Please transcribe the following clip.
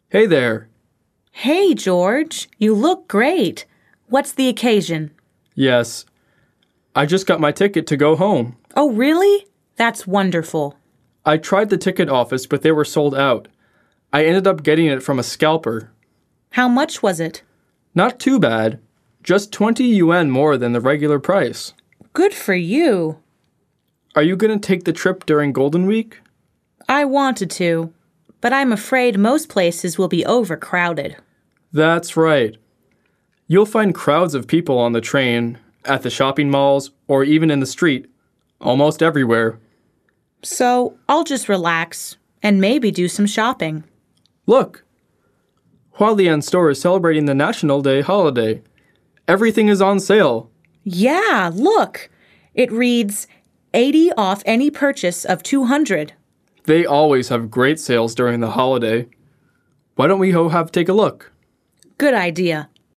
Hey there. Hey, George, you look great. What's the occasion? Yes, I just got my ticket to go home. Oh, really? That's wonderful. I tried the ticket office, but they were sold out. I ended up getting it from a scalper. How much was it? Not too bad. Just 20 yuan more than the regular price. Good for you. Are you going to take the trip during Golden Week? I wanted to, but I'm afraid most places will be overcrowded. That's right. You'll find crowds of people on the train, at the shopping malls, or even in the street. Almost everywhere. So I'll just relax and maybe do some shopping. Look! Hualian store is celebrating the National Day holiday. Everything is on sale. Yeah, look. It reads 80 off any purchase of 200. They always have great sales during the holiday. Why don't we go take a look? Good idea.